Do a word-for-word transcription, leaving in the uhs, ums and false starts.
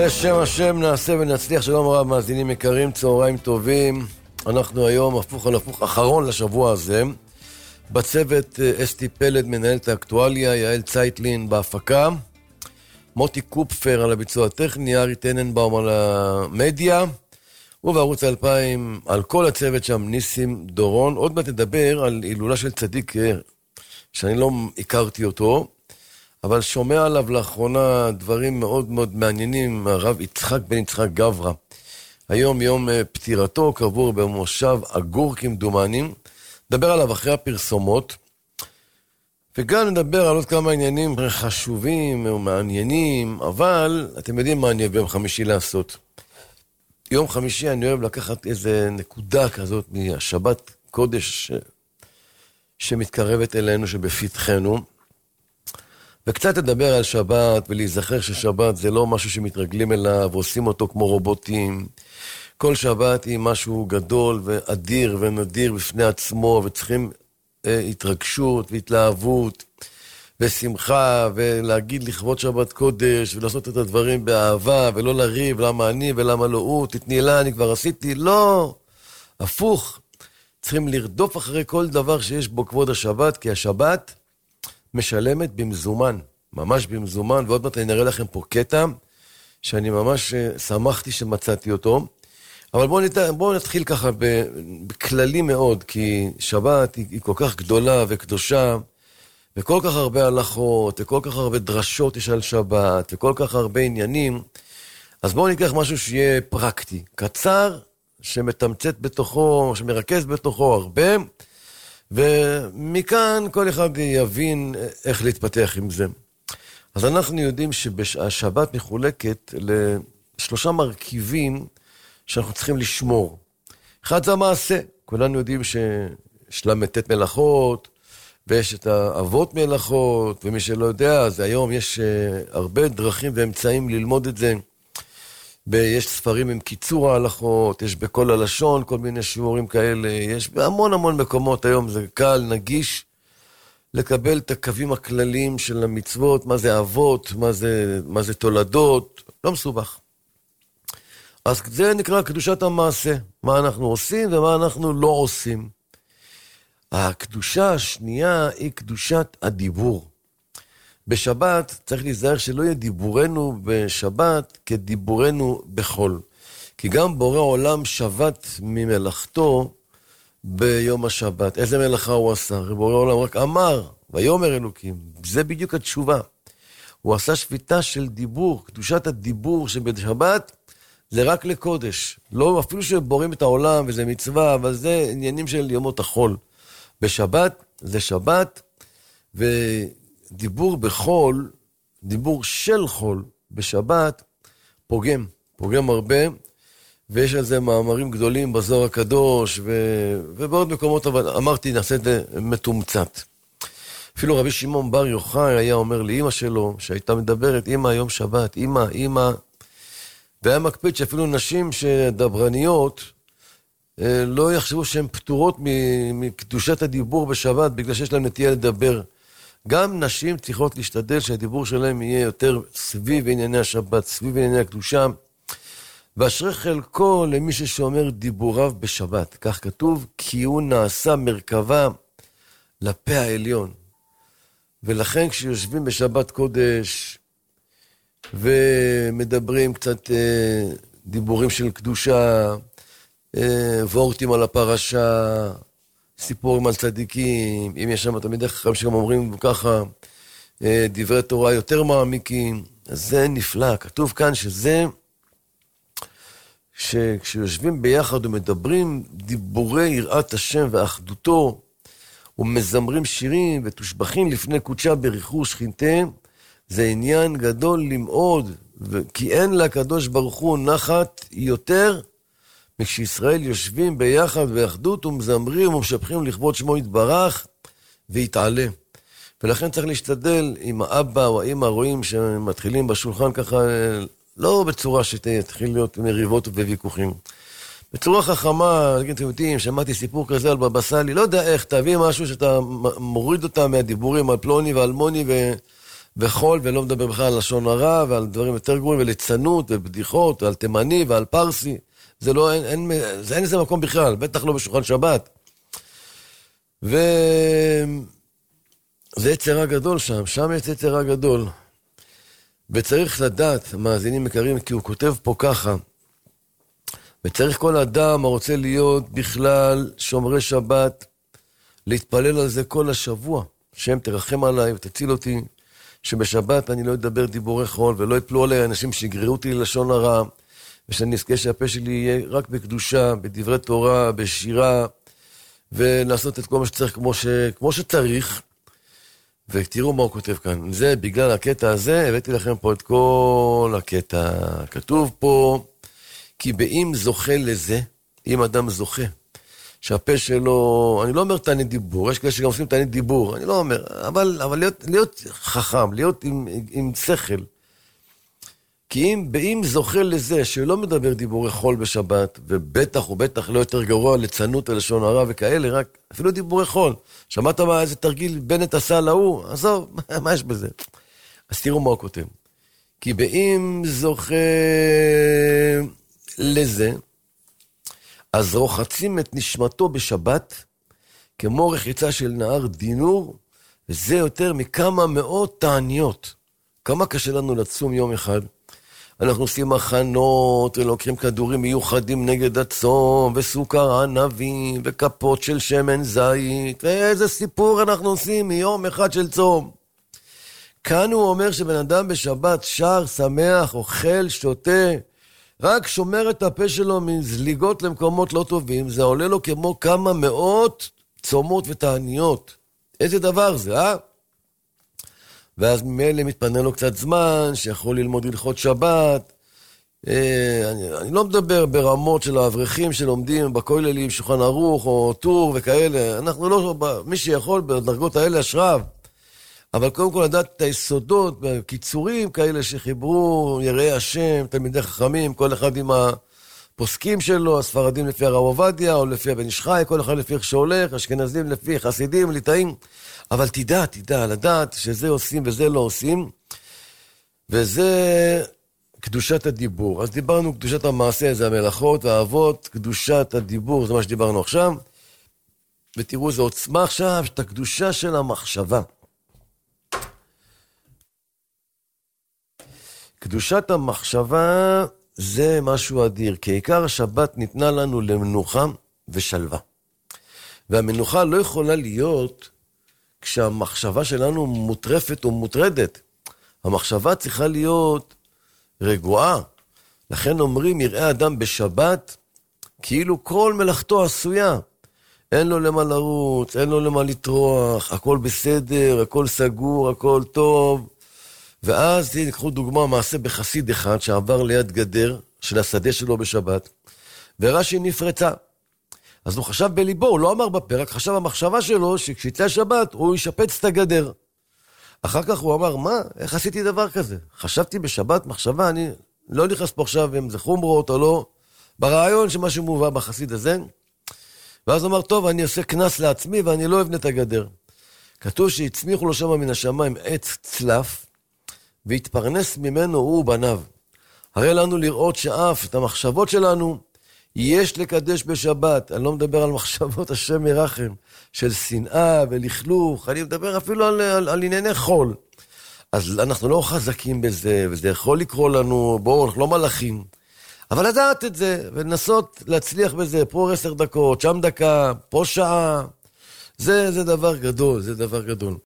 בשם השם נעשה ונצליח. שלום רב מאזינים יקרים, צהריים טובים. אנחנו היום הפוך על הפוך אחרון לשבוע הזה. בצוות אסתי פלד מנהלת האקטואליה, יעל צייטלין בהפקה, מוטי קופפר על הביצוע הטכני, ארי טננבאום על המדיה, ובערוץ אלפיים על כל הצוות שם ניסים דורון. עוד מעט נדבר על הילולה של צדיק שאני לא הכרתי אותו, אבל שומע עליו לאחרונה דברים מאוד מאוד מעניינים. הרב יצחק בן יצחק גברה, היום יום פטירתו, קבור במושב אגור כמדומנים. נדבר עליו אחרי הפרסומות, וגם נדבר על עוד כמה עניינים חשובים ומעניינים. אבל אתם יודעים מה אני אוהב ביום חמישי לעשות. יום חמישי אני אוהב לקחת איזה נקודה כזאת מהשבת קודש ש... שמתקרבת אלינו, שבפתחנו, וקצת לדבר על שבת ולהיזכר ששבת זה לא משהו שמתרגלים אליו ועושים אותו כמו רובוטים. כל שבת היא משהו גדול ואדיר ונדיר בפני עצמו, וצריכים אה, התרגשות והתלהבות ושמחה, ולהגיד לכבוד שבת קודש ולעשות את הדברים באהבה, ולא לריב למה אני ולמה לא הוא, תתני לה אני כבר עשיתי. לא, הפוך, צריכים לרדוף אחרי כל דבר שיש בו כבוד השבת, כי השבת משלמת במזומן, ממש במזומן. ועוד מעט אני נראה לכם פה קטע שאני ממש שמחתי שמצאתי אותו. אבל בואו נת... בוא נתחיל ככה בכללי מאוד, כי שבת היא, היא כל כך גדולה וקדושה, וכל כך הרבה הלכות, וכל כך הרבה דרשות יש על שבת, וכל כך הרבה עניינים. אז בואו ניקח משהו שיהיה פרקטי, קצר, שמתמצת בתוכו, שמרכז בתוכו הרבה, ומכאן כל אחד יבין איך להתפתח עם זה. אז אנחנו יודעים שהשבת מחולקת לשלושה מרכיבים שאנחנו צריכים לשמור. אחד זה המעשה. כולנו יודעים שיש לה מתת מלאכות, ויש את האבות מלאכות, ומי שלא יודע, אז היום יש הרבה דרכים ואמצעים ללמוד את זה. יש ספרים עם קיצור ההלכות, יש בכל הלשון כל מיני שיעורים כאלה, יש בהמון המון מקומות היום, זה קל, נגיש, לקבל את הקווים הכלליים של המצוות, מה זה אבות, מה זה, מה זה תולדות, לא מסובך. אז זה נקרא קדושת המעשה, מה אנחנו עושים ומה אנחנו לא עושים. הקדושה השנייה היא קדושת הדיבור. בשבת צריך להיזהר שלא יהיה דיבורנו בשבת כדיבורנו בחול. כי גם בורא עולם שבת ממלאכתו ביום השבת. איזה מלאכה הוא עשה? בורא עולם רק אמר, ויאמר אלוקים. זה בדיוק התשובה. הוא עשה שביתה של דיבור. קדושת הדיבור שבשבת זה רק לקודש. לא, אפילו שבורים את העולם וזה מצווה, אבל זה עניינים של יומות החול. בשבת זה שבת, ודיבור בחול, דיבור של חול בשבת, פוגם, פוגם הרבה, ויש על זה מאמרים גדולים בזוהר הקדוש, ו... ובעוד מקומות, אבל אמרתי, נעשה את זה מתומצת. אפילו רבי שמעון בר יוחאי היה אומר לאמא שלו, שהייתה מדברת, אמא, יום שבת, אמא, אמא, והיה מקפיד שאפילו נשים שדברניות, לא יחשבו שהן פטורות מקדושת הדיבור בשבת, בגלל שיש להם נטייה לדבר. גם נשים צריכות להשתדל שהדיבור שלהם יהיה יותר סביב ענייני השבת, סביב ענייני הקדושה. ואשרי חלקו למי ששומר דיבוריו בשבת. כך כתוב, כי הוא נעשה מרכבה לפה העליון. ולכן כשיושבים בשבת קודש, ומדברים קצת דיבורים של קדושה, וורטים על הפרשה, סיפורים על צדיקים, אם יש שם תמיד חכמים שגם אומרים ככה, דברי תורה יותר מעמיקים, אז זה נפלא. כתוב כאן שזה, שכשיושבים ביחד ומדברים דיבורי יראת השם ואחדותו, ומזמרים שירים ותושבחים לפני קודשה בריחור שכינתה, זה עניין גדול למעוד, כי אין לקדוש ברוך הוא נחת יותר, מכשישראל יושבים ביחד באחדות ומזמרים ומשבחים לכבוד שמו יתברך ויתעלה. ולכן צריך להשתדל עם האבא או האמא, רואים שמתחילים בשולחן ככה, לא בצורה שתתחיל להיות מריבות וויכוחים. בצורה חכמה, אתם יודעים, שמעתי סיפור כזה על בבא סאלי, לא יודע איך, תביא משהו שאתה מוריד אותה מהדיבורים על פלוני ואלמוני, ו... וחול, ולא מדבר בכלל על לשון הרע, ועל דברים יותר גרועים, וליצנות, ובדיחות, ועל תימני, ועל פרסי. זה לא, אין, אין, זה אין איזה מקום בכלל, בטח לא בשולחן שבת. ו... זה יצר הגדול שם, שם יש יצר הגדול. וצריך לדעת, מאזינים יקרים, כי הוא כותב פה ככה, וצריך כל אדם הרוצה להיות בכלל שומרי שבת, להתפלל על זה כל השבוע. שם תרחם עליי ותציל אותי, שבשבת אני לא אדבר דיבורי חול, ולא יפלו עליי אנשים שיגררו אותי ללשון הרע, ושאני אזכה שהפה שלי יהיה רק בקדושה, בדברי תורה, בשירה, ולעשות את כל מה שצריך כמו, ש... כמו שצריך. ותראו מה הוא כותב כאן. זה בגלל הקטע הזה, הבאתי לכם פה את כל הקטע. כתוב פה, כי באם זוכה לזה, אם אדם זוכה, שהפה שלו, אני לא אומר תענית דיבור, יש כאלה שגם עושים תענית דיבור, אני לא אומר, אבל, אבל להיות, להיות חכם, להיות עם, עם שכל. כי אם, באם זוכה לזה, שלא מדבר דיבורי חול בשבת, ובטח ובטח לא יותר גרוע לצנות ולשון הרע וכאלה, רק אפילו דיבורי חול. שמעת מה, איזה תרגיל בנט עשה להוא? עזוב, מה יש בזה? אז תראו מה הוא כותב. כי באם זוכה לזה, אז רוחצים את נשמתו בשבת, כמו רחיצה של נהר דינור, וזה יותר מכמה מאות תעניות. כמה קשה לנו לצום יום אחד? אנחנו עושים הכנות, ולוקחים כדורים מיוחדים נגד הצום, וסוכר ענבים, וכפות של שמן זית, ואיזה סיפור אנחנו עושים מיום אחד של צום. כאן הוא אומר שבן אדם בשבת שר, שמח, אוכל, שותה, רק שומר את הפה שלו מזליגות למקומות לא טובים, זה עולה לו כמו כמה מאות צומות ותעניות. איזה דבר זה, אה? ואז ממילא מתפנה לו קצת זמן, שיכול ללמוד הלכות שבת. אה, אני, אני לא מדבר ברמות של האברכים שלומדים בכוללים, שולחן ערוך או טור וכאלה. אנחנו לא, מי שיכול בדרגות האלה אשריו. אבל קודם כל לדעת את היסודות, קיצורים כאלה שחיברו יראי השם, תלמידי חכמים, כל אחד עם הפוסקים שלו, הספרדים לפי הרב עובדיה, או לפי הבן איש חי, כל אחד לפי איך שהולך, אשכנזים לפי חסידים, ליטאים. אבל תדע, תדע, לדעת שזה עושים וזה לא עושים, וזה קדושת הדיבור. אז דיברנו קדושת המעשה, זה המלאכות והאבות, קדושת הדיבור, זה מה שדיברנו עכשיו. ותראו, זה עוצמה עכשיו, את הקדושה של המחשבה. קדושת המחשבה זה משהו אדיר, כי עיקר השבת ניתנה לנו למנוחה ושלווה. והמנוחה לא יכולה להיות כשהמחשבה שלנו מוטרפת או מוטרדת. המחשבה צריכה להיות רגועה. לכן אומרים, יראה אדם בשבת, כאילו כל מלאכתו עשויה. אין לו למה לרוץ, אין לו למה לטרוח, הכל בסדר, הכל סגור, הכל טוב. ואז תיקחו דוגמה, מעשה בחסיד אחד שעבר ליד גדר של השדה שלו בשבת, ורש"י נפרצה. אז הוא חשב בליבו, הוא לא אמר בפה, רק חשב המחשבה שלו שכשיצא שבת הוא ישפץ את הגדר. אחר כך הוא אמר, מה? איך עשיתי דבר כזה? חשבתי בשבת מחשבה, אני לא נכנס פה עכשיו אם זה חומרות או לא, ברעיון שמשהו מובא בחסיד הזה. ואז הוא אמר, טוב, אני עושה כנס לעצמי ואני לא אבנה את הגדר. כתוב שהצמיחו לו שם מן השמיים עץ צלף, והתפרנס ממנו הוא ובניו. הרי לנו לראות שאף את המחשבות שלנו יש לקדש בשבת. אני לא מדבר על מחשבות השם ירחם, של שנאה ולכלוך, אני מדבר אפילו על, על, על ענייני חול. אז אנחנו לא חזקים בזה, וזה יכול לקרוא לנו, בואו, אנחנו לא מלאכים. אבל לדעת את זה, ולנסות להצליח בזה, פה עשר דקות, שם דקה, פה שעה, זה, זה דבר גדול, זה דבר גדול.